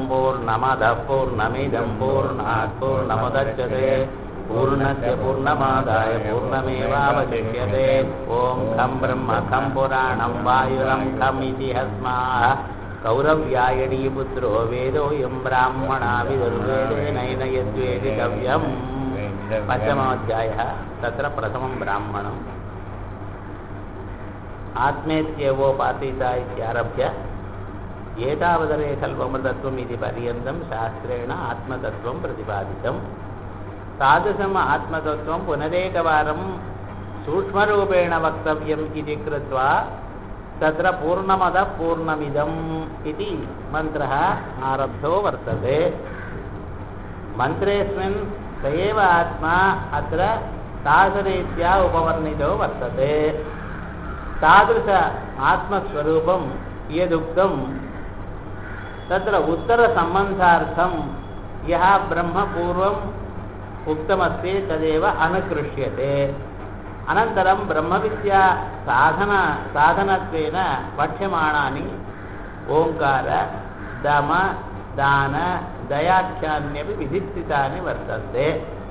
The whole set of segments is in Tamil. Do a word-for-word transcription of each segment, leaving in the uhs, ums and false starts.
पूर्णमदः पूर्णमिदं पूर्णात् पूर्णमुदच्यते पूर्णस्य पूर्णमादाय पूर्णमेवावशिष्यते ॐ खं ब्रह्म खं पुराणं वायुरं खम् इति हस्माः कौरव्यायणीपुत्रो वेदोऽयं ब्राह्मणा विदुर्वेदेन यद्वेदितव्यम् पञ्चमोऽध्यायः तत्र प्रथमं ब्राह्मणम् आत्मेत्येवोपासीता इत्यारभ्य एतावदरे खल्वमृतत्वम् इति पर्यन्तं शास्त्रेण आत्मतत्त्वं प्रतिपादितं तादृशम् आत्मतत्त्वं पुनरेकवारं सूक्ष्मरूपेण वक्तव्यम् इति कृत्वा तत्र पूर्णमदः पूर्णमिदम् इति मन्त्रः आरब्धो वर्तते मन्त्रेऽस्मिन् स एव आत्मा अत्र तादृशरीत्या उपवर्णितो वर्तते तादृश आत्मस्वरूपं यदुक्तं तत्र उत्तरसम्बन्धार्थं यः ब्रह्म पूर्वम् उक्तमस्ति तदेव अनुकृष्यते अनन्तरं ब्रह्मविद्या साधन साधनत्वेन पठ्यमाणानि ओङ्कार दम दान दयाख्यान्यपि विधिस्थितानि वर्तन्ते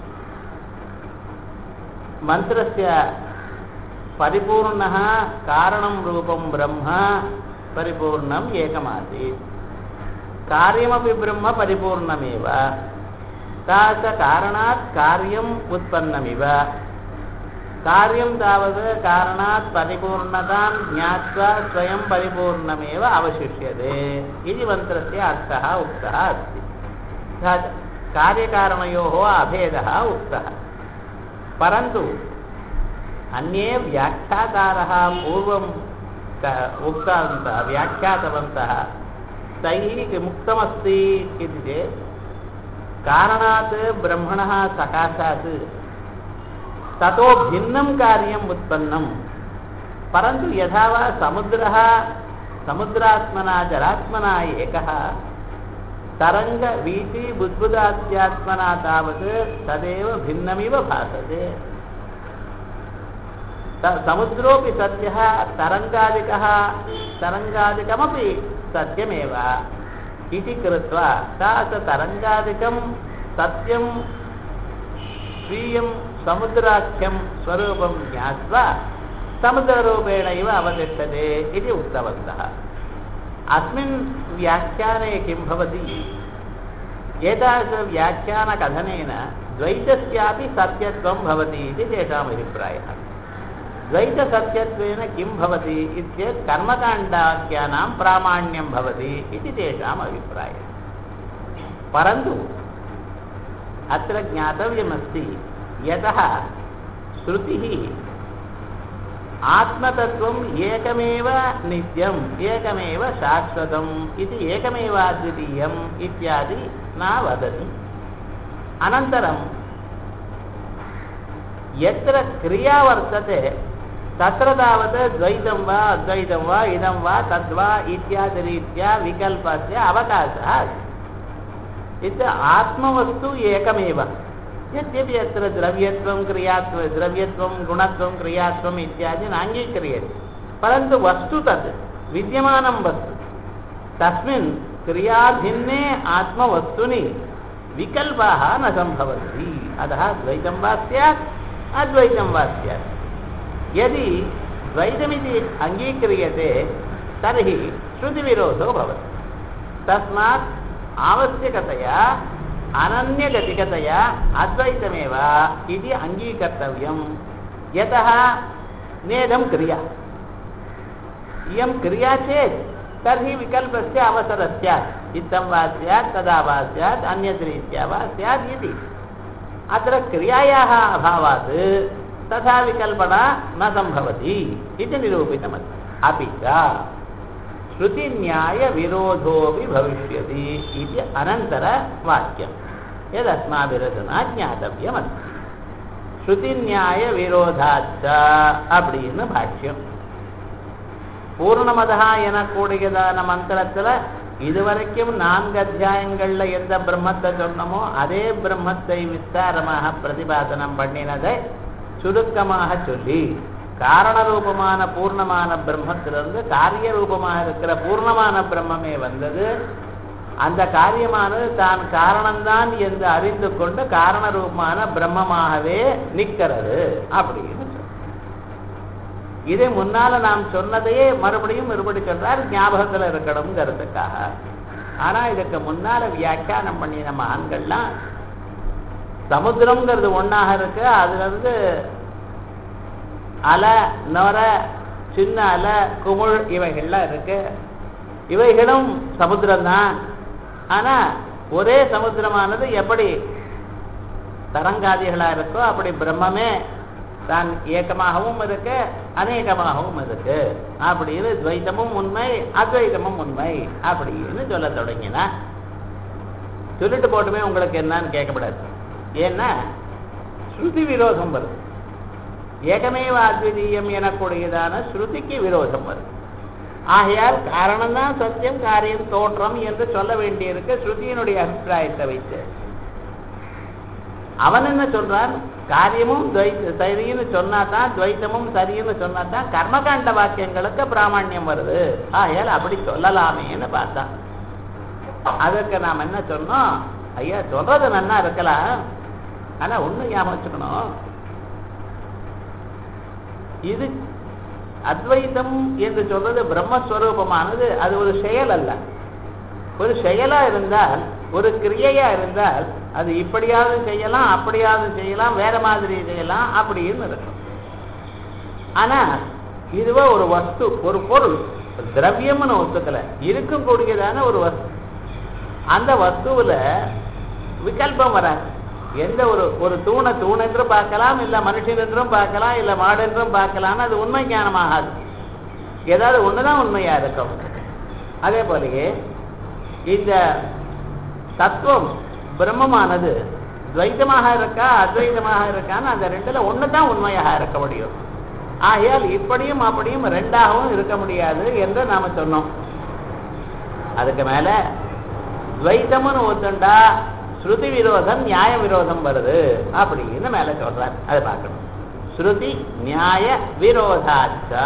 मन्त्रस्य परिपूर्णः कारणं रूपं ब्रह्म परिपूर्णम् एकमासीत् कार्यमपि ब्रह्म परिपूर्णमेव तास कारणात् कार्यम् उत्पन्नमिव कार्यं तावत् कारणात् परिपूर्णतां ज्ञात्वा स्वयं परिपूर्णमेव अवशिष्यते इति मन्त्रस्य अर्थः उक्तः अस्ति कार्यकारणयोः अभेदः उक्तः परन्तु अन्ये व्याख्यातारः पूर्वम् उक्तवन्तः व्याख्यातवन्तः तैः किमुक्तमस्ति इति चेत् कारणात् ब्रह्मणः सकाशात् ततो भिन्नं कार्यम् उत्पन्नं परन्तु यथा वा समुद्रः समुद्रात्मना जलात्मना एकः तरङ्गवीथी बुद्बुदात्यात्मना तावत् तदेव भिन्नमिव भासते समुद्रोऽपि सत्यः तरङ्गादिकः तरङ्गादिकमपि सत्यमेव इति कृत्वा तास तरङ्गादिकं सत्यं स्वीयं समुद्राख्यं स्वरूपं ज्ञात्वा समुद्ररूपेण इव अवतिष्ठते इति उक्तवन्तः अस्मिन् व्याख्याने किं भवति एतादृशव्याख्यानकथनेन द्वैतस्यापि सत्यत्वं भवति इति तेषाम् अभिप्रायः द्वैतसत्यत्वेन किं भवति इत्येतत् कर्मकाण्डाख्यानां प्रामाण्यं भवति इति तेषाम् अभिप्रायः परन्तु अत्र ज्ञातव्यमस्ति यतः श्रुतिः आत्मतत्त्वम् एकमेव नित्यम् एकमेव शाश्वतम् इति एकमेवाद्वितीयम् इत्यादि न वदति अनन्तरं यत्र क्रिया वर्तते तत्र तावत् द्वैतं वा अद्वैतं वा इदं वा तद्वा इत्यादिरीत्या विकल्पस्य अवकाशः अस्ति इति आत्मवस्तु एकमेव यद्यपि अत्र द्रव्यत्वं क्रियात्वं द्रव्यत्वं गुणत्वं क्रियात्वम् इत्यादि नाङ्गीक्रियते परन्तु वस्तु तत् विद्यमानं वस्तु तस्मिन् क्रियाभिन्ने आत्मवस्तुनि विकल्पाः न सम्भवन्ति अतः द्वैतं वा स्यात् अद्वैतं वा स्यात् यदि द्वैतमिति अङ्गीक्रियते तर्हि श्रुतिविरोधो भवति तस्मात् आवश्यकतया अनन्यगतिकतया अद्वैतमेव इति अङ्गीकर्तव्यं यतः नेदं क्रिया इयं क्रिया चेत् तर्हि विकल्पस्य अवसरः स्यात् इत्थं वा स्यात् तदा वा स्यात् अन्यद्रीत्या वा स्यात् इति अत्र क्रियायाः अभावात् तथा विकल्पना न सम्भवति इति निरूपितमस्ति अपि च श्रुतिन्यायविरोधोऽपि भविष्यति इति अनन्तरवाक्यं यदस्माभिरधुना ज्ञातव्यमस्ति श्रुतिन्यायविरोधाच्च அப்படின்னு பாஷ்யம் பூர்ணமதः எனக்கூடியதான மந்திரத்தில் இதுவரைக்கும் நான்கு அத்தியாயங்கள்ல எந்த பிரம்மத்தை சொன்னமோ அதே பிரம்மத்தை விஸ்தாரமாக பிரதிபாதனம் பண்ணினதை சுருக்கமாக சொல்லி காரணரூபமான பூர்ணமான பிரம்மத்திலிருந்து காரிய ரூபமாக இருக்கிற பூர்ணமான பிரம்மமே வந்தது அந்த காரியமானது தான் காரணம்தான் என்று அறிந்து கொண்டு காரண ரூபமான பிரம்மமாகவே நிற்கிறது அப்படின்னு சொல்ற. இதை முன்னால நாம் சொன்னதையே மறுபடியும் மறுபடி சொல்றார், ஞாபகத்துல இருக்கணுங்கிறதுக்காக. ஆனா இதுக்கு முன்னால வியாக்கியானம் பண்ணி நம்ம ஆண்கள்லாம் சமுத்திரம்ங்கிறது ஒன்னாக இருக்கு, அதுல இருந்து அலை நொர சின்ன அலை குமிழ் இவைகள்லாம் இருக்கு, இவைகளும் சமுத்திரம்தான். ஆனா ஒரே சமுத்திரமானது எப்படி தரங்காதிகளா இருக்கோ அப்படி பிரம்மமே தான் ஏக்கமாகவும் இருக்கு அநேகமாகவும் இருக்கு அப்படின்னு துவைத்தமும் உண்மை அத்வைத்தமும் உண்மை அப்படின்னு சொல்ல தொடங்கினா சொல்லிட்டு போட்டுமே உங்களுக்கு என்னன்னு கேட்கப்படாது. ஏன்னா ஸ்ருதி விரோதம் வருது. ஏகமேவ அத்விதீயம் எனக்கூடியதான ஸ்ருதிக்கு விரோதம் வருது. ஆகையால் காரணம்தான் சத்தியம், காரியம் தோற்றம் என்று சொல்ல வேண்டியிருக்கு ஸ்ருதியினுடைய அபிப்பிராயத்தை வைத்து. அவன் என்ன சொல்றான், காரியமும் சரின்னு சொன்னாதான் துவைத்தமும் சரின்னு சொன்னாதான் கர்மகாண்ட வாக்கியங்களுக்கு பிராமணியம் வருது. ஆகையால் அப்படி சொல்லலாமேன்னு பார்த்தான். அதற்கு நாம் என்ன சொன்னோம், ஐயா சொல்றது நன்னா இருக்கலாம், ஆனா ஒண்ணு ஞாபகம் வச்சுக்கணும், இது அத்வைத்தம் என்று சொல்றது பிரம்மஸ்வரூபமானது, அது ஒரு செயல் அல்ல. ஒரு செயலா இருந்தால், ஒரு கிரியையா இருந்தால் அது இப்படியாவது செய்யலாம் அப்படியாவது செய்யலாம் வேற மாதிரி செய்யலாம் அப்படின்னு இருக்கும். ஆனா இதுவோ ஒரு வஸ்து, ஒரு பொருள், திரவியம்னு ஒத்துக்கல, இருக்கக்கூடியதான ஒரு வஸ்து. அந்த வஸ்துவில் விகல்பம் வராது. எந்த ஒரு ஒரு தூணை தூண் என்று பார்க்கலாம், இல்லை மனுஷன் என்றும் பார்க்கலாம், இல்லை மாடு என்றும் பார்க்கலாம், அது உண்மை ஞானமாகாது. ஏதாவது ஒண்ணுதான் உண்மையா இருக்கும். அதே போலயே இந்த தத்துவம் பிரம்மமானது துவைத்தமாக இருக்கா அத்வைதமாக இருக்கான்னு அந்த ரெண்டுல ஒண்ணுதான் உண்மையாக இருக்க முடியும். ஆகையால் இப்படியும் அப்படியும் ரெண்டாகவும் இருக்க முடியாது என்று நாம சொன்னோம். அதுக்கு மேல துவைத்தம்னு ஒத்துண்டா ஸ்ருதி விரோதம் நியாய விரோதம் வருது அப்படின்னு மேல சொல்றார். அதை பார்க்கணும். ஸ்ருதி நியாய விரோதாச்சா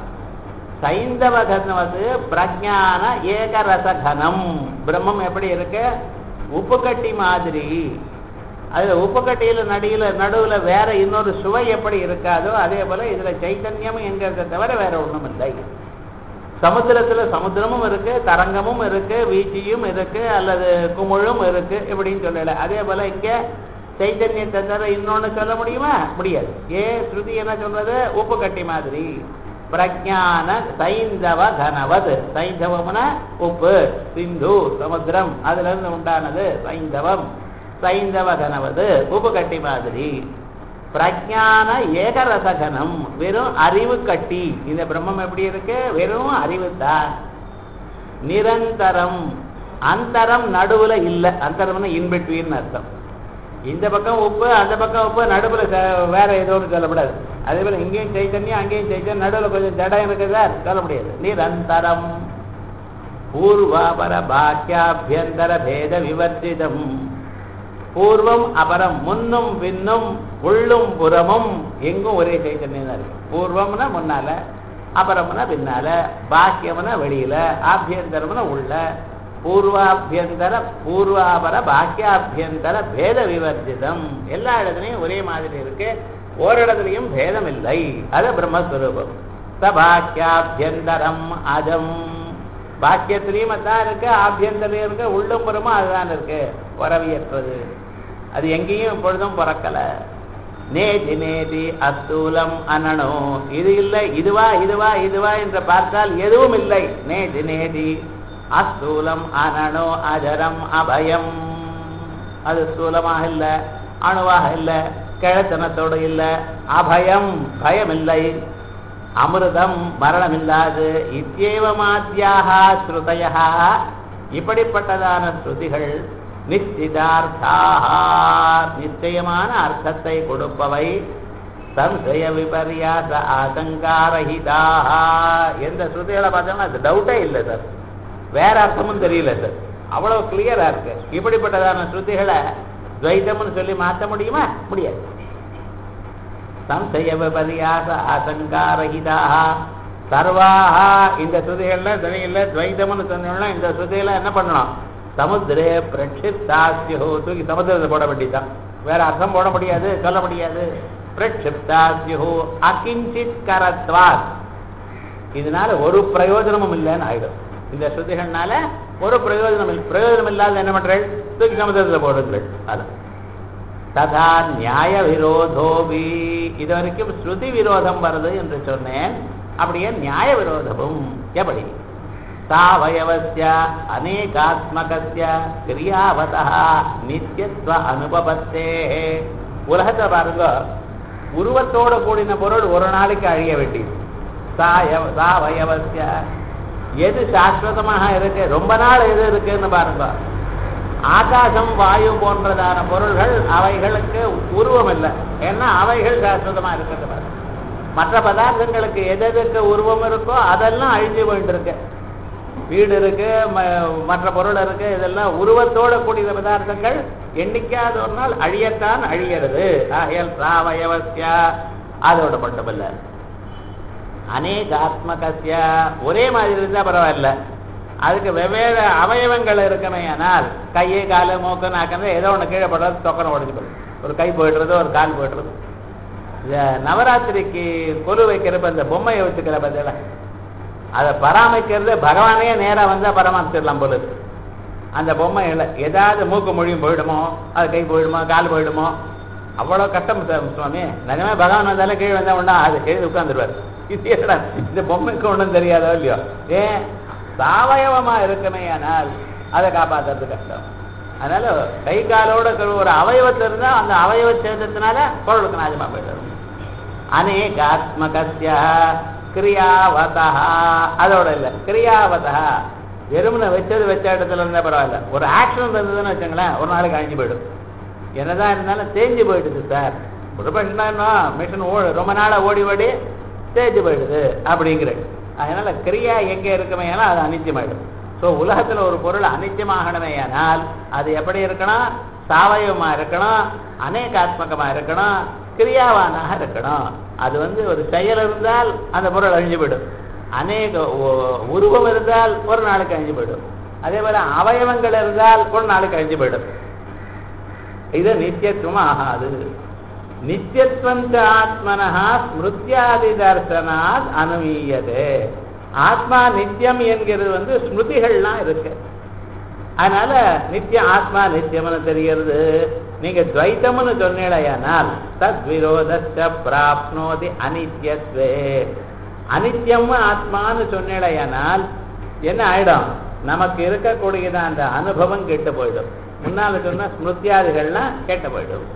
சைந்தவ கனவது பிரஜான ஏகரசகனம். பிரம்மம் எப்படி இருக்கு, உப்பு கட்டி மாதிரி. அதுல உப்பு கட்டியில நடியில நடுவுல வேற இன்னொரு சுவை எப்படி இருக்காதோ அதே போல இதுல சைத்தன்யம் என்கிறத தவிர வேற ஒண்ணும் இல்லை. சமுத்திரத்துல சமுத்திரமும் இருக்கு, தரங்கமும் இருக்கு, வீச்சியும் இருக்கு, அல்லது குமிழும் இருக்கு இப்படின்னு சொல்லல. அதே போல இங்க சைத்தன்யத்தை தவிர இன்னொன்னு சொல்ல முடியுமா? முடியாது. ஏ ஸ்ருதி என்ன சொல்றது, உப்பு கட்டி மாதிரி. பிரஜான சைந்தவ கனவது. சைந்தவம்னா உப்பு, சிந்து சமுத்திரம், அதுல இருந்து உண்டானது சைந்தவம். சைந்தவ கனவது உப்பு கட்டி மாதிரி. பிரஜான ஏகரசகனம் வெறும் அறிவு கட்டி. இந்த பிரம்மம் எப்படி இருக்கு, வெறும் அறிவு தான். நிரந்தரம், அந்தரம் நடுவுல இல்ல. அந்தரம்னா இன்பிட்வீன் அர்த்தம். இந்த பக்கம் உப்பு அந்த பக்கம் உப்பு, நடுவுல வேற ஏதோ ஒன்று சொல்லப்படாது. அதே போல இங்கேயும் சைத்தன்யம் அங்கேயும் சைத்தன்யம், நடுவில் கொஞ்சம் ஜடம் இருக்குதா சொல்ல முடியாது. நிரந்தரம் பூர்வாபர பாக்கியாபியந்தர பேத விவர்ஜிதம். பூர்வம் அபரம், முன்னும் பின்னும் உள்ளும் புறமும் எங்கும் ஒரே சைத்தன்யம் தான் இருக்கு. பூர்வம்னா முன்னால, அபரம்னா பின்னால, பாக்கியம்னா வெளியில, ஆபியந்தரம்னா உள்ள. பூர்வாபியந்தர பூர்வாபர பாக்கியாபியந்தர பேத விவர்ஜிதம். எல்லா இடத்துலையும் ஒரே மாதிரி இருக்கு, ஓரிடத்துலையும் பேதம் இல்லை. அது பிரம்மஸ்வரூபம். சபாக்கியாபியந்தரம் அஜம். பாக்கியத்திலையும் அதான் இருக்கு, ஆபியந்தரையும் இருக்கு, உள்ளும் புறமும் அதுதான் இருக்கு, பரவியற்றது. அது எங்கேயும் இப்பொழுதும் பிறக்கல. நேதி நேதி அஸ்தூலம் அனனோ. இது இல்லை இதுவா இதுவா இதுவா என்று பார்த்தால் எதுவும் இல்லை. நேதி நேதி அஸ்தூலம் அனனோ அஜரம் அபயம். அது ஸ்தூலமாக இல்லை, அணுவாக இல்லை, கிழத்தனத்தோடு இல்லை, அபயம் பயம் இல்லை, அமிர்தம் மரணம் இல்லாது. இத்தியேவமாத்யாக ஸ்ருதயா, இப்படிப்பட்டதான ஸ்ருதிகள் நிச்சிதார்த்தாக நிச்சயமான அர்த்தத்தை கொடுப்பவை. சம்சய விபர்யாச ஆசங்காரஹிதாக. எந்த ஸ்ருதிகளை பார்த்தோம்னா அது டவுட்டே இல்லை சார், வேற அர்த்தமும் தெரியல சார், அவ்வளவு கிளியரா இருக்கு. இப்படிப்பட்டதான ஸ்ருதிகளை துவைதம்னு சொல்லி மாற்ற முடியுமா? முடியாது. சம்சய விபர்யாச ஆசங்காரஹிதாக சர்வாக. இந்த ஸ்ருதிகள்ல துவையில துவைதம்னு சொன்னோம்னா இந்த ஸ்ருதிகளை என்ன பண்ணணும், சமுத்திரே பிரட்சிப்தாஸ்யோ தூக்கி சமுத்திரத்தை போட வேண்டியதுதான், வேற அர்த்தம் போட முடியாது, சொல்ல முடியாது. பிரட்சிப்தாஸ்யோ அகிஞ்சித் கரத்வாத், இதனால ஒரு பிரயோஜனமும் இல்லைன்னு ஆயிடும். இந்த ஸ்ருதிகள்னால ஒரு பிரயோஜனம் இல்லை. பிரயோஜனம் இல்லாத என்ன பண்றேன், தூக்கி சமுதிரத்தில் போடுங்கள். அதான் ததா நியாய விரோதோபி, இது வரைக்கும் ஸ்ருதி விரோதம் வருது என்று சொன்னேன். அப்படியே நியாய விரோதமும் எப்படி? சாவயவஸ்ய அநேகாத்மகஸ்ய கிரியாவதः நித்யத்வ அனுபவத்தே. உலகத்தை பாருங்க, உருவத்தோட கூடின பொருள் ஒரு நாளைக்கு அழிய வேண்டியது. சாவயவஸ்ய, எது சாஸ்வதமாக இருக்கு, ரொம்ப நாள் எது இருக்குன்னு பாருங்க. ஆகாசம் வாயு போன்றதான பொருள்கள் அவைகளுக்கு உருவம் இல்லை, ஏன்னா அவைகள் சாஸ்வதமா இருக்கிறது. மற்ற பதார்த்தங்களுக்கு எது எதுக்கு உருவம் இருக்கோ அதெல்லாம் அழிஞ்சு போயிட்டு இருக்கு. வீடு இருக்கு, மற்ற பொருள் இருக்கு, இதெல்லாம் உருவத்தோட கூடிய பதார்த்தங்கள் எண்ணிக்காத ஒரு நாள் அழியத்தான் அழிகிறது. ஆகையால் சாவயவஸ்யா, அதோட மட்டுமில்ல அநேகாத்மகஸ்ய, ஒரே மாதிரி இருந்தா பரவாயில்ல, அதுக்கு வெவ்வேறு அவயவங்கள் இருக்கமே. ஆனால் கையை காலு மூக்கு நாக்கிறது ஏதோ ஒன்று கீழே போடுறது, தொக்கனை உடஞ்சி போடுறது, ஒரு கை போயிடுறது, ஒரு கால் போயிடுறது. இந்த நவராத்திரிக்கு கொலு வைக்கிறப்ப இந்த பொம்மையை வச்சுக்கிற பதில அதை பராமரிக்கிறது பகவானே நேராக வந்தால் பராமரிச்சிடலாம் போல இருக்கு. அந்த பொம்மைகளை ஏதாவது மூக்கு மொழியும் போயிடுமோ, அது கை போயிடுமோ, கால் போயிடுமோ, அவ்வளோ கஷ்டம் சுவாமி. நிஜமே பகவான் வந்தாலும் கீழே வந்தால் ஒன்றா அது எழுதி உட்காந்துருவார். இது என்னடா இந்த பொம்மைக்கு ஒன்றும் தெரியாதோ இல்லையோ, ஏன் சாவயவமா இருக்குமே, ஆனால் அதை காப்பாற்றுறது கஷ்டம். அதனால கை காலோட ஒரு அவயவத்தை இருந்தால் அந்த அவயவ சேதத்தினால பொருளுக்கு நாஜமா போயிடும். அநேகாத்மகஸ்ய கிரியாவதா, அதோட இல்லை கிரியாவதா, வெறுமனை வச்சது வச்ச இடத்துல இருந்தால் பரவாயில்ல, ஒரு ஆக்ஷன் இருந்ததுன்னு வச்சுங்களேன், ஒரு நாளைக்கு அழிஞ்சு போயிடும். என்னதான் இருந்தாலும் தேஞ்சு போயிடுது சார். ஒரு மிஷினா மிஷின் ஓ ரொம்ப நாளாக ஓடி ஓடி தேஞ்சு போயிடுது அப்படிங்கிற. அதனால கிரியா எங்கே இருக்குமே ஆனால் அது அனித்தியமாயிடும். ஸோ உலகத்தில் ஒரு பொருள் அனித்தியமாகணுமே ஆனால் அது எப்படி இருக்கணும், சாவயவமா இருக்கணும், அநேகாத்மகமா இருக்கணும், கிரியாவானாக இருக்கணும். அது வந்து ஒரு செயல் இருந்தால் அந்த பொருள் அழிஞ்சு போயிடும், அநேக உருவம் இருந்தால் ஒரு நாளைக்கு அழிஞ்சு போயிடும், அதே போல அவயவங்கள் இருந்தால் ஒரு நாளைக்கு அழிஞ்சு போயிடும். இது நித்தியத்துவம் ஆகாது. நித்தியத்துவம் ஆத்மனஹா ஸ்மிருத்யாதி தர்சனாத் அனுமீயதே. ஆத்மா நித்தியம் என்கிறது வந்து ஸ்மிருதிகள்லாம் இருக்கு. அதனால நித்திய ஆத்மா நித்தியம்னு தெரிகிறது. நீங்க துவைத்தம்னு சொன்னீடையானால் தத் விரோதஸ்ய பிராப்னோதி அனித்யத்வே. அனித்யம் ஆத்மான்னு சொன்னீடையானால் என்ன ஆயிடும், நமக்கு இருக்கக்கூடியது அந்த அனுபவம் கெட்டு போயிடும். முன்னால சொன்ன ஸ்மிருத்தியாதிகள்லாம் கெட்டு போயிடும்.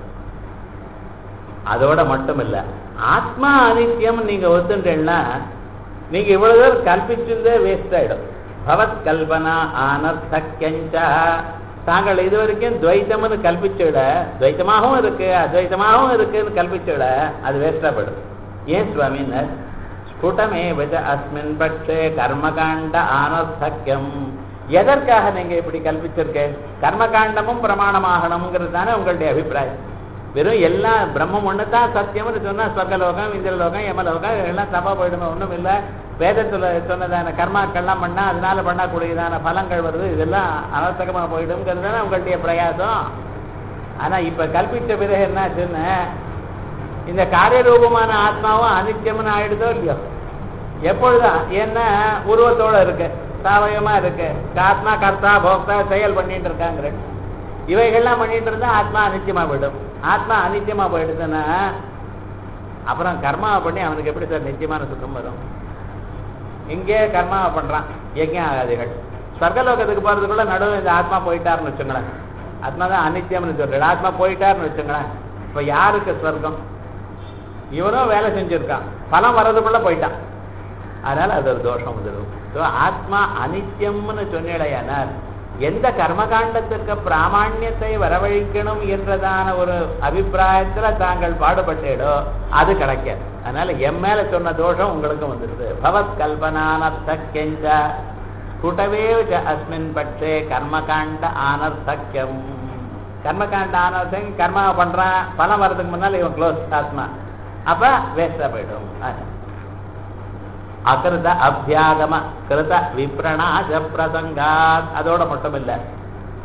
அதோட மட்டும் இல்ல, ஆத்மா அனித்யம் நீங்க ஒத்துட்டேன்னா நீங்க இவ்வளவு தூரம் கல்பிச்சிருந்தே வேஸ்ட் ஆயிடும். பவத் கல்பனா அனர்த்தக்யஞ்ச. தாங்கள் இது வரைக்கும் துவைத்தம்னு கல்பிச்சுட, துவைத்தமாகவும் இருக்கு அத்வைத்தமாகவும் இருக்குன்னு கல்பிச்சுட, அது வேஸ்டா போயிடும். ஏன் சுவாமின்னு ஸ்புடமே விஜ அஸ்மின் பட்சே கர்மகாண்ட அனர்த்தக்யம். எதற்காக நீங்க இப்படி கல்பிச்சிருக்க? கர்மகாண்டமும் பிரமாணமாகணுங்கிறது தானே உங்களுடைய அபிப்பிராயம். வெறும் எல்லாம் பிரம்மம் ஒன்று தான் சத்தியம்னு சொன்னா சொர்க்கலோகம், இந்திரலோகம், யமலோகம் எல்லாம் தப்பா போயிடுமே, ஒன்றும் இல்லை. வேதத்தில் சொன்னதான கர்மாக்கள்லாம் பண்ணா அதனால பண்ணக்கூடியதான பலங்கள் வருது, இதெல்லாம் அனர்த்தகமா போயிடுங்கிறது தானே உங்களுடைய பிரயாசம். ஆனா இப்ப கல்பிச்ச பிறகு என்னாச்சுன்னு இந்த காரியரூபமான ஆத்மாவும் அனித்தியம்னு ஆயிடுதோ இல்லையோ. எப்பொழுதுதான் ஏன்னா உருவத்தோட இருக்கு, சாவயமா இருக்கு, ஆத்மா கர்த்தா போக்தா செயல் பண்ணிட்டு இருக்காங்க. இவைகள்லாம் பண்ணிட்டு இருந்தா ஆத்மா அனித்தியமா போயிடும். ஆத்மா அனித்தியமா போயிடுதுன்னா அப்புறம் கர்மாவை பண்ணி அவனுக்கு எப்படி சார் நிச்சயமான சுத்தம் வரும்? இங்கே கர்மாவை பண்றான், யஜ்ஞ ஆகாதிகள். சொர்க்கலோகத்துக்கு போறதுக்குள்ள நடுவில் இந்த ஆத்மா போயிட்டாருன்னு வச்சுங்களேன், ஆத்மா தான் அனித்தியம்னு சொல்றேன், ஆத்மா போயிட்டாருன்னு வச்சுங்களேன். இப்ப யாருக்கு சொர்க்கம்? இவனும் வேலை செஞ்சிருக்கான், பலம் வர்றதுக்குள்ள போயிட்டான், அதனால அது ஒரு தோஷம் வந்துடும். ஸோ ஆத்மா அனித்தியம்னு சொன்னிடையானால் எந்த கர்மகாண்டத்துக்கு பிராமாண்யத்தை வரவழைக்கணும் என்றதான ஒரு அபிப்பிராயத்துல தாங்கள் பாடுபட்டேடோ அது கிடைக்காது. அதனால எம் மேல சொன்ன தோஷம் உங்களுக்கும் வந்துடுது. பவத் கல்பனானர்த்தக்யஞ்ச ஸ்புடவே அஸ்மின் பட்சே கர்மகாண்ட ஆனர்த்தக்யம். கர்மகாண்ட ஆனர்த்தம், கர்மா பண்றான், பலம் வர்றதுக்கு முன்னால் இவன் க்ளோஸ் ஆத்மா, அப்ப வேஸ்டா போயிடும். அகிருத அபியாகம கிருத விப்ரணாஜ பிரசங்காத். அதோட மட்டும் இல்ல,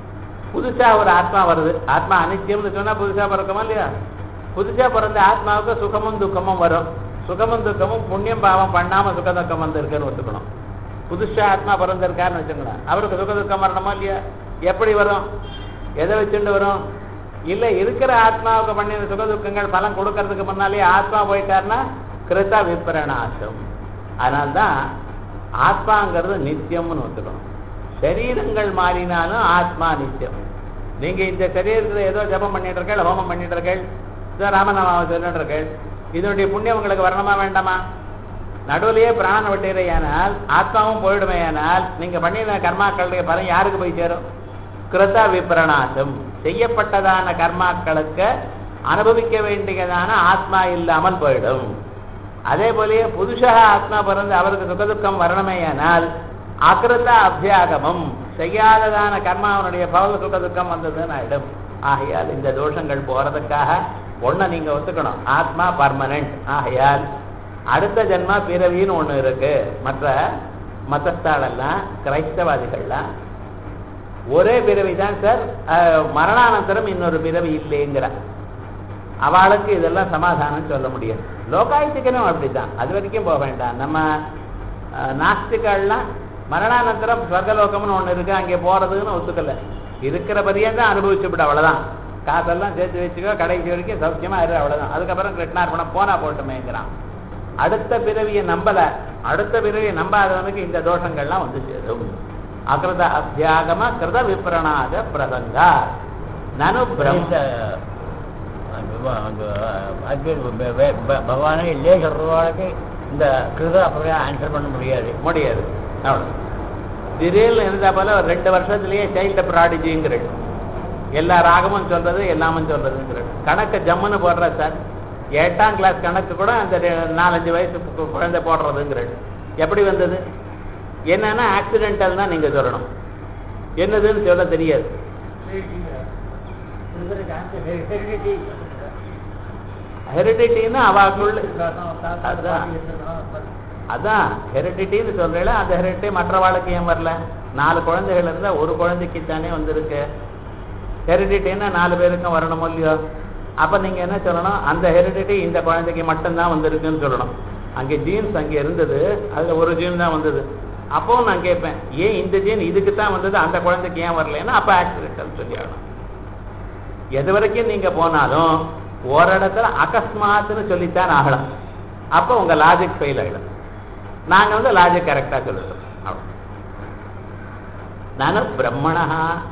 புதுசா ஒரு ஆத்மா வருது. ஆத்மா அனித்தியம்னு சொன்னா புதுசா பிறக்குமா இல்லையா? புதுசா பிறந்த ஆத்மாவுக்கு சுகமும் துக்கமும் வரும். சுகமும் துக்கமும் புண்ணியம் பாவம் பண்ணாம சுக துக்கம் வந்திருக்குன்னு ஒத்துக்கணும். புதுசா ஆத்மா பிறந்திருக்காருன்னு வச்சுக்கணும், அவருக்கு சுக துக்கம் வரணுமா இல்லையா? எப்படி வரும்? எதை வச்சுட்டு வரும்? இல்லை, இருக்கிற ஆத்மாவுக்கு பண்ணின சுக துக்கங்கள் பலம் கொடுக்கறதுக்கு முன்னாலேயே ஆத்மா போயிட்டாருன்னா கிருத்த விப்ரணாசம். அதனால்தான் ஆத்மாங்கிறது நித்தியம்னு ஒத்துக்கணும். சரீரங்கள் மாறினாலும் ஆத்மா நித்தியம். நீங்க இந்த சரீரத்தில் ஏதோ ஜபம் பண்ணிட்டு இருக்கீள், ஹோமம் பண்ணிட்டு இருக்கீள், இதோ ராமநாமாவை சொல்லிட்டு இருக்கீள், இதனுடைய புண்ணியம் உங்களுக்கு வரணுமா வேண்டாமா? நடுவிலேயே பிராணம் விட்டீரையானால் ஆத்மாவும் போயிடுமையானால் நீங்க பண்ணின கர்மாக்களுடைய பலன் யாருக்கு போய் சேரும்? கிருத்த விப்ரணாசம். செய்யப்பட்டதான கர்மாக்களுக்கு அனுபவிக்க வேண்டியதான ஆத்மா இல்லாமல் போயிடும். அதே போலயே புதுசாக ஆத்மா பிறந்து அவருக்கு சுகதுக்கம் வரணுமேயானால் அகிருத்த அபியாகமம், செய்யாததான கர்மாவனுடைய பவல் சுகதுக்கம் வந்ததுன்னு ஆயிடும். ஆகையால் இந்த தோஷங்கள் போறதுக்காக ஒன்ன நீங்க ஒத்துக்கணும், ஆத்மா பர்மனன்ட். ஆகையால் அடுத்த ஜென்மா பிறவின்னு ஒண்ணு இருக்கு. மற்ற மதஸ்தாலெல்லாம் கிரைஸ்தவாதிகள்லாம் ஒரே பிறவி தான் சார், மரணானந்தரம் இன்னொரு பிறவி இல்லைங்கிற அவளுக்கு இதெல்லாம் சமாதானம் சொல்ல முடியாது. லோகாயுத்திகனும் அப்படித்தான், அது வரைக்கும் போக வேண்டாம். நம்ம நாஸ்திகள்லாம் மரணானந்தரம் ஸ்வர்கலோகம்னு ஒண்ணு இருக்கு, அங்கே போறதுன்னு ஒத்துக்கல. இருக்கிற பரியம் தான் அனுபவிச்சுவிட, அவ்வளவுதான். காசெல்லாம் சேர்த்து வச்சுக்கோ, கடைசி வரைக்கும் சௌக்கியமா இரு, அவ்வளவுதான். அதுக்கப்புறம் கிருஷ்ணார்பணம் போனா போட்டுமேங்கிறான். அடுத்த பிறவியை நம்பல, அடுத்த பிறவியை நம்பாதவனுக்கு இந்த தோஷங்கள்லாம் வந்து சேரும். அகிருத அத்தியாகம கிருத விப்ரணாத பிரசங்கா நனு பிரம்ம பகவானே இல்லையே சொல்றவாளுக்கு இந்த கிருத அப்படியே ஆன்சர் பண்ண முடியாது முடியாது அவ்வளோ. திடீர்னு இருந்தா போல ஒரு ரெண்டு வருஷத்துலயே சைல்டு ப்ராடிஜிங்கிறது, எல்லா ராகமும் சொல்றது எல்லாமும் சொல்றதுங்கிறது. கணக்கு ஜம்முன்னு போடுற சார், எட்டாம் கிளாஸ் கணக்கு கூட அந்த நாலஞ்சு வயசு குழந்தை போடுறதுங்கிறது. எப்படி வந்தது? என்னன்னா ஆக்சிடென்டல் தான் நீங்க சொல்லணும், என்னதுன்னு சொல்ல தெரியாது. ஹெரிடிட்டின்னு அவாக்குள்ள அதான் ஹெரிடிட்டின்னு சொல்றேன். அந்த ஹெரிடிட்டி மற்றவாளுக்கு ஏன் வரல? நாலு குழந்தைகள் இருந்தா ஒரு குழந்தைக்கு தானே வந்திருக்கு. ஹெரிடிட்டின்னா நாலு பேருக்கும் வரணும் இல்லையோ? அப்ப நீங்க என்ன சொல்லணும்? அந்த ஹெரிடிட்டி இந்த குழந்தைக்கு மட்டும்தான் வந்திருக்குன்னு சொல்லணும். அங்கே ஜீன்ஸ் அங்கே இருந்தது, அதுல ஒரு ஜீன் தான் வந்தது. அப்போ நான் கேட்பேன், ஏன் இந்த ஜீன் இதுக்கு தான் வந்தது, அந்த குழந்தைக்கு ஏன் வரலன்னா அப்ப ஆக்சிடென்டல் சொல்லி ஆகணும். எது வரைக்கும் நீங்க போனாலும் ஒரு இடத்துல அகஸ்மாத்துன்னு சொல்லித்தான் ஆகலாம். அப்போ உங்க லாஜிக் ஃபெயில் ஆயிடும். நாங்க வந்து லாஜிக் கரெக்டா சொல்லிட்டோம். நானும் பிரம்மணா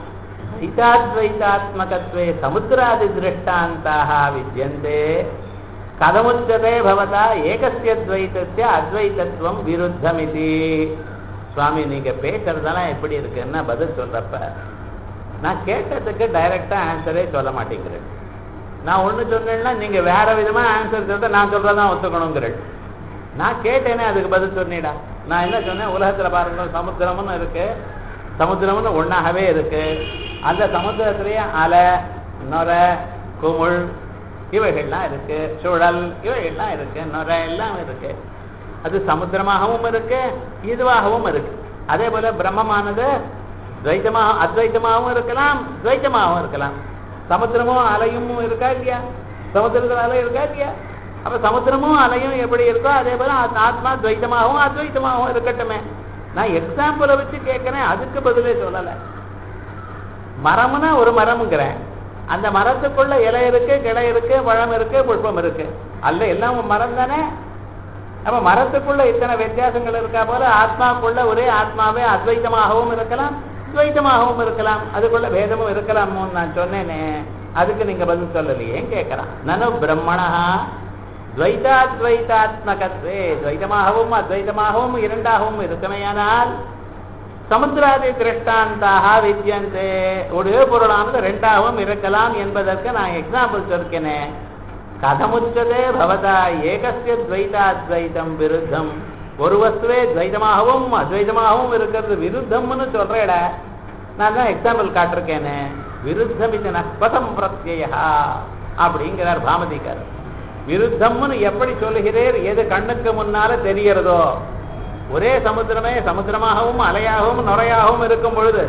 வைதாத்வைதாத்மகத்வே சமுத்திராதி திருஷ்டாந்தாக வித்யந்தே கதமுச்சதே பவதா ஏகஸ்ய துவைதஸ்ய அத்வைதத்துவம் விருத்தமிதி. சுவாமி நீங்க பேசுறதெல்லாம் எப்படி இருக்குன்னா பதில் சொல்றப்ப நான் கேட்டதுக்கு டைரக்டா ஆன்சரே சொல்ல மாட்டேங்கிறேன். நான் ஒண்ணு சொன்னேன்னா நீங்க வேற விதமா ஆன்சர் சொல்ற, நான் சொல்றதான் ஒத்துக்கணுங்கிறேன். நான் கேட்டேனே அதுக்கு பதில் சொன்னீடா. நான் என்ன சொன்னேன்? உலகத்துல பாருங்க, சமுத்திரம்னு இருக்கு, சமுத்திரம்னு ஒன்னாகவே இருக்கு. அந்த சமுத்திரத்திலேயே அலை, நொரை, குமுள் இவைகள்லாம் இருக்கு, சுழல் இவைகள்லாம் இருக்கு, நொரை எல்லாம் இருக்கு. அது சமுத்திரமாகவும் இருக்கு, இதுவாகவும் இருக்கு. அதே போல பிரம்மமானது துவைத்தமாக அத்வைத்தமாகவும் இருக்கலாம், துவைத்தமாகவும் இருக்கலாம். சமுத்திரமும் அலையும் இருக்கா இல்லையா? சமுத்திரத்தில் அலை இருக்கா இல்லையா? அப்ப சமுத்திரமும் அலையும் எப்படி இருக்கோ அதே போல ஆத்மா துவைத்தமாகவும் அத்வைத்தமாகவும் இருக்கட்டுமே. நான் எக்ஸாம்பிளை வச்சு கேட்கிறேன், அதுக்கு பதிலே சொல்லலை. மரம்னா ஒரு மரம்ங்கிறேன், அந்த மரத்துக்குள்ள இலை இருக்கு, கிளை இருக்கு, பழம் இருக்கு, புஷ்பம் இருக்கு, அல்ல எல்லாம் மரம் தானே. அப்ப மரத்துக்குள்ள இத்தனை வித்தியாசங்கள் இருக்கா போல ஆத்மாக்குள்ள ஒரே ஆத்மாவே அத்வைத்தமாகவும் இருக்கலாம், துவைத்தமாகவும் இருக்கலாம், அதுக்குள்ள பேதமும் இருக்கலாமோ நான் சொன்னேனே. அதுக்கு நீங்க பதில் சொல்லலையே கேட்கறான். நனு பிரம்மணா துவைதாத்வைதாத்மகத்வே, துவைத்தமாகவும் அத்வைத்தமாகவும் இரண்டாகவும் இருக்குமையானால் சமுத்திராதி திருஷ்டாந்தாக வித்யந்தே, ஒரே பொருளானது ரெண்டாகவும் இருக்கலாம் என்பதற்கு நான் எக்ஸாம்பிள் சொல்கிறேன். கதமுச்சதே பவதா ஏகஸ்ய துவைதாத்வைதம் விருத்தம், ஒரு வஸ்துவே துவைதமாகவும் அத்வைதமாகவும் இருக்கிறது விருத்தம்னு சொல்றேட. நான் தான் எக்ஸாம்பிள் காட்டிருக்கேனே. விருத்தம் இது நஸ்பதம் பிரத்யா அப்படிங்கிறார் பாமதிக்கார். விருத்தம்னு எப்படி சொல்லுகிறீர்? எது கண்ணுக்கு முன்னால தெரியறதோ, ஒரே சமுத்திரமே சமுத்திரமாகவும் அலையாகவும் நுரையாகவும் இருக்கும் பொழுது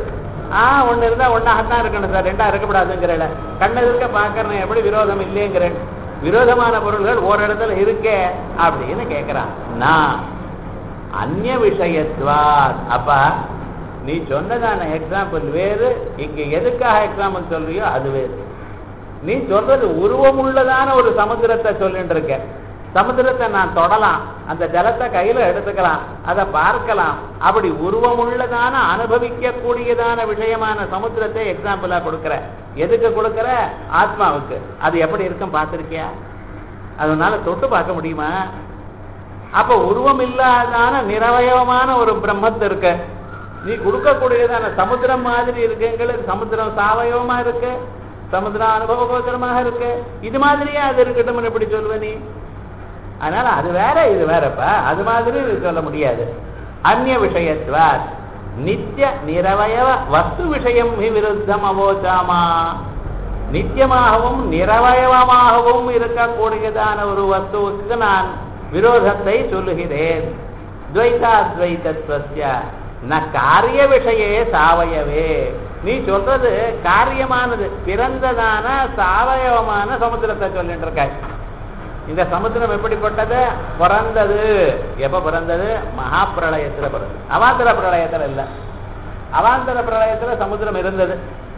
ஆஹ் ஒண்ணு இருந்தா ஒன்னாகத்தான் இருக்கணும் சார், ரெண்டா இருக்கக்கூடாதுங்கிறல. கண்ணு இருக்க பாக்கிறேன் எப்படி விரோதம் இல்லைங்கிறேன். விரோதமான பொருள்கள் ஒரு இடத்துல இருக்கே அப்படின்னு கேட்கிறான். நான் அந்நிய விஷயத்துவா. அப்பா நீ சொன்னதான எக்ஸாம்பிள் வேறு, இங்க எதுக்காக எக்ஸாம்பிள் சொல்றியோ அது வேறு. நீ சொல்றது உருவம் உள்ளதான ஒரு சமுத்திரத்தை சொல்லிட்டு இருக்க. சமுத்திரத்தை நான் தொடலாம், அந்த ஜலத்தை கையில எடுத்துக்கலாம், அதை பார்க்கலாம். அப்படி உருவம் உள்ளதான அனுபவிக்க கூடியதான விஷயமான சமுத்திரத்தை எக்ஸாம்பிளா கொடுக்கிற. எதுக்கு கொடுக்கிற? ஆத்மாவுக்கு. அது எப்படி இருக்கும் பார்த்திருக்கியா? அதனால தொட்டு பார்க்க முடியுமா? அப்ப உருவம் இல்லாதான நிரவயவமான ஒரு பிரம்மத்து இருக்க. நீ கொடுக்கக்கூடியதான சமுத்திரம் மாதிரி இருக்குங்களுக்கு. சமுத்திரம் சாவயவமா இருக்கு, சமுத்திரம் அனுபவகோச்சரமாக இருக்கு. இது மாதிரியே அது இருக்கட்டும் எப்படி சொல்லுவ நீ? அதனால அது வேற இது வேறப்பா. அது மாதிரி சொல்ல முடியாது. அந்நிய விஷயத்வா நித்திய நிரவயவ வஸ்து விஷயம் விருத்தம் அவோச்சாமா. நித்தியமாகவும் நிரவயவமாகவும் இருக்கக்கூடியதான ஒரு வஸ்துவுக்கு நான் விரோதத்தை சொல்லுகிறேன். துவைதாத்வைதத்வஸ்ய ந காரிய விஷயே சாவயவே. நீ சொல்றது காரியமானது பிறந்ததான சாவயவமான சமுத்திரத்தை சொல்லிட்டு இருக்காய். இந்த சமுத்திரம் எப்படிப்பட்டது? பிறந்தது. எப்ப பிறந்தது? மகா பிரளயத்துல பிறந்தது. அவாந்தர பிரளயத்துல இல்ல. அவாந்தர பிரளயத்துல சமுத்திரம் இருந்தது.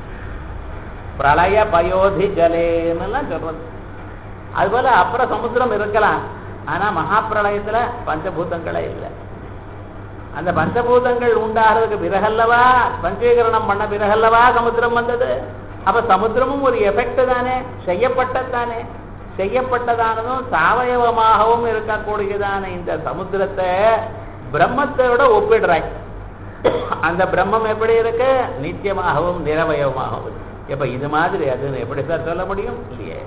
பிரளய பயோதி ஜலேன்னு சொல்றது. அதுபோல அப்புறம் சமுத்திரம் இருக்கலாம். ஆனா மகா பிரளயத்துல பஞ்சபூதங்களே இல்லை. அந்த பஞ்சபூதங்கள் உண்டாகிறதுக்கு பிறகல்லவா, பஞ்சீகரணம் பண்ண பிறகல்லவா சமுத்திரம் வந்தது. அப்ப சமுத்திரமும் ஒரு எஃபெக்ட் தானே, செய்யப்பட்டதானே. செய்யப்பட்டதானதும் சாவயவமாகவும் இருக்கக்கூடியதான இந்த சமுத்திரத்தை பிரம்மத்தோட ஒப்பிடுறாய். அந்த பிரம்மம் எப்படி இருக்கு? நித்தியமாகவும் நிரவயவமாகவும். இப்ப இது மாதிரி அது எப்படி சார் சொல்ல முடியும்? இல்லையே.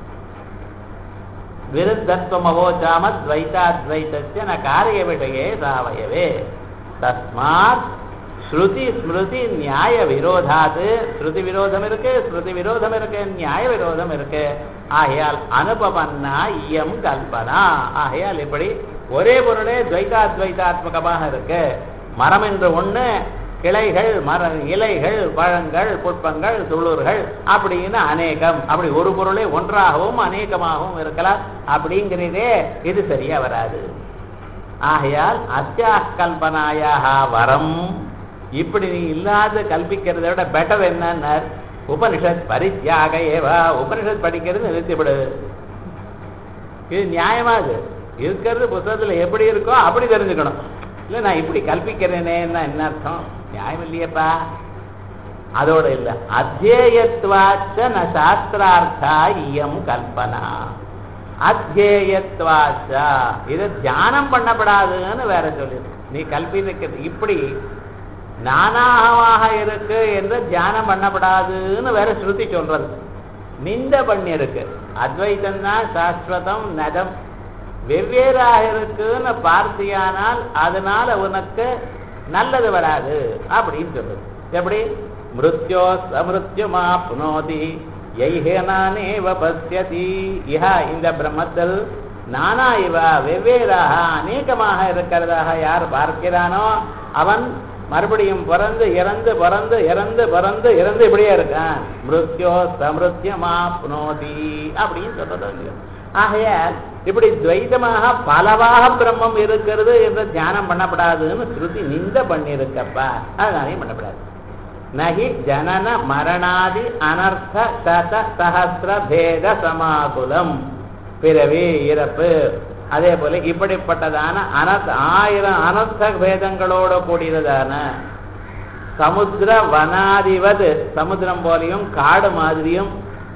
விருத்தத்துவம் அவோச்சாம துவைதாத்வைதஸ்ய ந காரிய விஷயே சாவயவே. தஸ்மாத் ஸ்ருதி ஸ்மிருதி நியாய விரோதாது. ஸ்ருதி விரோதம் இருக்கு, ஸ்ருதி விரோதம் இருக்கு, நியாய விரோதம் இருக்கு. ஆகையால் அனுபவன்னா இயம் கல்பனா. ஆகையால் இப்படி ஒரே பொருளே துவைதாத்வைதாத்மகமாக இருக்கு. மரம் என்று ஒண்ணு, கிளைகள், மர இலைகள், பழங்கள், புட்பங்கள், துளுர்கள் அப்படின்னு அநேகம். அப்படி ஒரு பொருளே ஒன்றாகவும் அநேகமாகவும் இருக்கலாம் அப்படிங்கிறதே இது சரியா வராது. ஆகையால் அஸ்யா கல்பனாயாக வரம். இப்படி நீ இல்லாத கல்பிக்கிறத விட பெட்டர் என்ன? உபனிஷத் பரித்யாக ஏவா. உபனிஷத் படிக்கிறது நிறுத்திவிடு. இது நியாயமாது இருக்கிறது புத்தகத்துல எப்படி இருக்கோ அப்படி தெரிஞ்சுக்கணும். இல்ல நான் இப்படி கல்பிக்கிறேனே என்ன அர்த்தம்? நியாயம் இல்லையப்பா. அதோட இல்ல அத்தியேயத்வாச்ச ந சாஸ்திரார்த்தா இயம் கல்பனா. அத்தியேயத்வாச்ச இது தியானம் பண்ணப்படாதுன்னு வேற சொல்லி நீ கல்பிக்கிறது. இப்படி நானாகமாக இருக்கு என்று தியானம் பண்ணப்படாதுன்னு வேற ஸ்ருதி சொல்றது. நிந்த பண்ணி இருக்கு. அத்வைதம் தான் சாஸ்வதம் நதம். வெவ்வேறாக இருக்குன்னு பார்த்தியானால் அதனால உனக்கு நல்லது வராது அப்படின்னு சொல்றது. எப்படி? மிருத்யோ சமிருத்யுமா புனோதி யைஹேனானேவ பஸ்யதி. இஹா இந்த பிரம்மத்தில் நானா இவ வெவ்வேறாக அநேகமாக இருக்கிறதாக யார் பார்க்கிறானோ அவன் மறுபடியும் பிறந்து இறந்து பிறந்து இறந்து பிறந்து இறந்து இப்படியே இருக்கான். மிருத்யோ சமிருத்யமா புனோதி அப்படின்னு சொல்றது. ஆகையால் இப்படி துவைதமாக பலவாக பிரம்மம் இருக்கிறது என்று தியானம் பண்ணப்படாதுன்னு ஸ்ருதி நிந்த பண்ணிருக்கப்பா. அதனாலையும் பண்ணப்படாது. நகி ஜனன மரணாதி அனர்த்த சத சஹஸ்ர பேத சமாகுலம். பிறவி இறப்பு அதே போல இப்படிப்பட்டதான அனர்த்த ஆயிரம் அனர்த்த பேதங்களோட கூடியதான சமுத்திர வனாதிவது சமுத்திரம் போலையும் காடு மாதிரியும்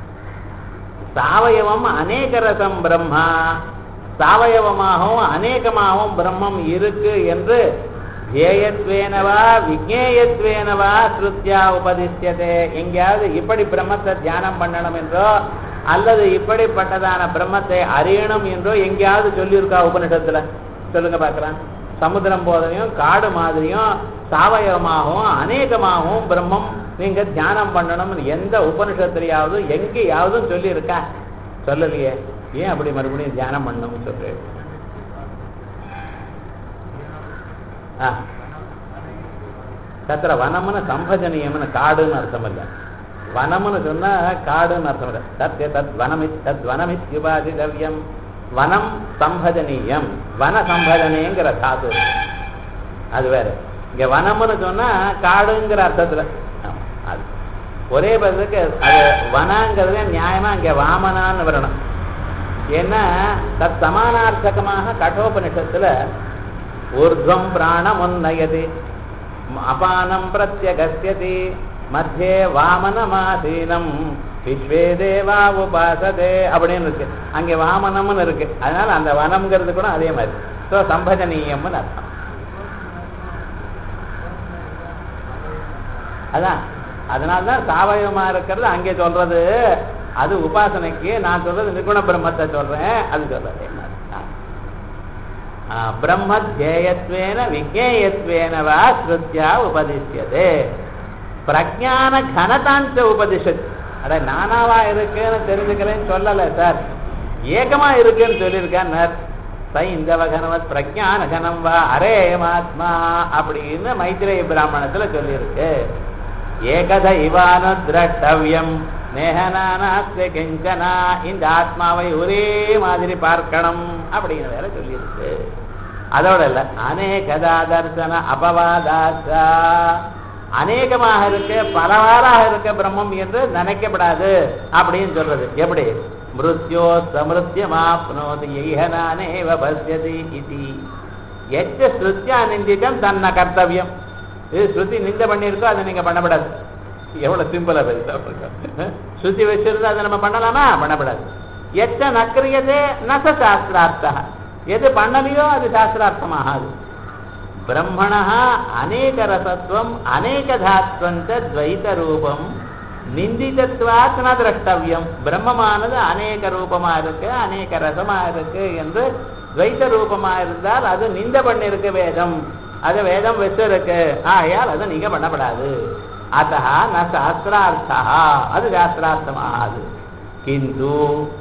சாவயவம் அநேக ரசம் பிரம்மா. சாவயவமாகவும் அநேகமாகவும் பிரம்மம் இருக்கு என்று ஜேயத்வேனவா விஜேயத்வேனவா ஸ்ருத்யா உபதிஷ்யதே. எங்கேயாவது இப்படி பிரம்மத்தை தியானம் பண்ணணும் என்றோ அல்லது இப்படிப்பட்டதான பிரம்மத்தை அறியணும் என்றோ எங்கேயாவது சொல்லியிருக்கா உபனிஷத்துல? சொல்லுங்க பார்க்கலாம். சமுத்திரம் போதையும் காடு மாதிரியும் சாவயவமாகவும் அநேகமாகவும் பிரம்மம் நீங்க தியானம் பண்ணணும்னு எந்த உபனிஷத்துலயாவது எங்கேயாவது சொல்லி இருக்கா? சொல்லலையே. ஏன் அப்படி மறுபடியும் தியானம் பண்ணணும்னு சொல்றேன்? தத்திர வனம்னு சம்பஜனீயம்னு காடுன்னு அர்த்தம் இல்லை. வனம்னு சொன்னா காடுன்னு அர்த்தம் இல்லை. தத் தத் வனமி தத் வனமித்யுபாதிதவ்யம். வனம் சம்பஜனீயம், வன சம்பஜனேங்கிற தாது அது வேற. இங்க வனம்னு சொன்னா காடுங்கிற அர்த்தத்துல அது ஒரே பதிலுக்கு அது வனங்கிறது நியாயமா இங்க வாமனான்னு வரணும். ஏன்னா தத் சமானார்த்தகமாக கட்டோபனிஷத்துல ஊர்துவம் பிராணம் உன்னயதி அபானம் பிரத்யகஸ்யதி மத்தியே வாமனமாதீனம் விஸ்வே தேவா உபாசதே அப்படின்னு இருக்கு. அங்கே வாமனம்னு இருக்கு. அதனால அந்த வனம்ங்கிறது கூட அதே மாதிரி. ஸோ சம்பஜனீயம்னு அர்த்தம். அதான் அதனால்தான் சாவயமா இருக்கிறது அங்கே சொல்றது. அது உபாசனைக்கு, நான் சொல்றது நிர்குண பிரம்மத்தை சொல்றேன். அது சொல்றது பிரம்மத்யேயத்வேன விஜேயத்வேனவா ஸ்ருத்யா உபதிஷ்யதே பிரஜான கனதாஞ்ச உபதிஷத். அட நானாவா இருக்குன்னு தெரிஞ்சுக்கிறேன்னு சொல்லலை சார், ஏகமா இருக்குன்னு சொல்லியிருக்கேன். சைந்தவகனவத் பிரஜான கனம் வா அரே மாத்மா அப்படின்னு மைத்ரேய பிராமணத்துல சொல்லியிருக்கு. ஏகத இவானு திரஷ்டவ்யம் நேஹனானாஸ்ய கிஞ்சனா, இந்த ஆத்மாவை ஒரே மாதிரி பார்க்கணும் அப்படின்னு வேற சொல்லியிருக்கு. அதோட இல்ல அநேகதா தர்சன அபவாதாசா, அநேகமாக இருக்க பலவாறாக இருக்க பிரம்மம் என்று நினைக்கப்படாது அப்படின்னு சொல்றது. எப்படி மிருத்யோ சமிருத்தியமாப்னோதி யைஹனானேவ பஸ்யதி இதி எச்ச ஸ்ருத்யா நிந்திதம் தன்ன கர்த்தவியம். இது ஸ்ருதி நிந்த பண்ணியிருக்கோ அதை நீங்க பண்ணப்படாது. எவ்வளவு சிம்பிளா பேச ஸ்ருதி வச்சிருந்தா அதை நம்ம பண்ணலாமா? பண்ணப்படாது. எச்ச நக்கிரியதே நச சாஸ்திரார்த்தா, எது பண்ணலையோ அது சாஸ்திரார்த்தமாகாது. பிரம்மணா அநேக ரசத்துவம் அநேகதாத்வந்த துவைத ரூபம் நிந்திதத்வாத் ந திரஷ்டவியம். பிரம்மமானது அநேக ரூபமா இருக்கு, அநேக ரசமா இருக்கு என்று துவைத ரூபமா இருந்தால் அது நிந்த பண்ணிருக்கு வேதம். அது வேதம் வச்சிருக்கு, ஆகையால் அது நீங்க பண்ணப்படாது. அத்தः ந சாஸ்திரார்த்தா, அது சாஸ்திரார்த்தமாகாது. கிந்து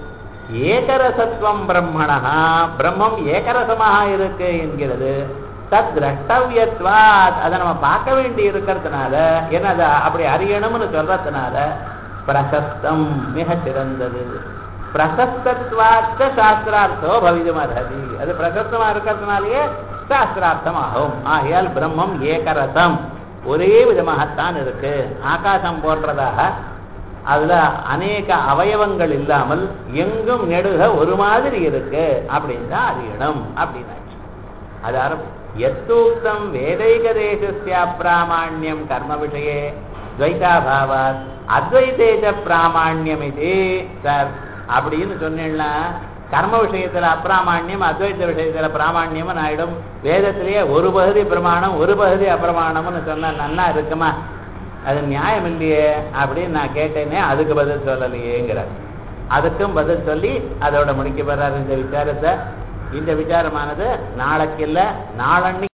ஏகரசத்துவம் பிரம்மணா, பிரம்மம் ஏகரசமாக இருக்கு என்கிறது தத் திரஷ்டவியத்வாத், அதை நம்ம பார்க்க வேண்டி இருக்கிறதுனால, என்னது அப்படி அறியணும்னு சொல்றதுனால பிரசஸ்தம் மிக சிறந்தது. பிரசஸ்தத்வாத்த சாஸ்திரார்த்தோ பவிதும் அர்ஹதி, அது பிரசஸ்தமா இருக்கிறதுனாலேயே சாஸ்திரார்த்தம் ஆகும். ஆகையால் பிரம்மம் ஏகரசம், ஒரே விதமாகத்தான் இருக்கு. ஆகாசம் போன்றதாக அதுல அநேக அவயவங்கள் இல்லாமல் எங்கும் நெடுக ஒரு மாதிரி இருக்கு அப்படின்னு தான் அறியணும் அப்படின்னாச்சு. அது எத்தூக்தம் வேதைகதேசஸ்ய பிராமாண்யம் கர்ம விஷயே துவைதாபாவாத் அத்வைதேஜ பிராமாண்யம் இது சார் அப்படின்னு சொன்னேன்னா கர்ம விஷயத்துல அப்பிராமாண்யம், அத்வைத விஷயத்துல பிராமாண்யம் ஆயிடும். வேதத்திலேயே ஒரு பகுதி பிரமாணம் ஒரு பகுதி அப்பிரமாணம்னு சொன்னா நன்னா இருக்குமா? அது நியாயம் இல்லையே அப்படின்னு நான் கேட்டேனே, அதுக்கு பதில் சொல்லலையேங்கிறார். அதுக்கும் பதில் சொல்லி அதோட முடிக்க போறார் இந்த விசாரத்தை. இந்த விசாரமானது நாளைக்கு இல்லை நாளன்னைக்கு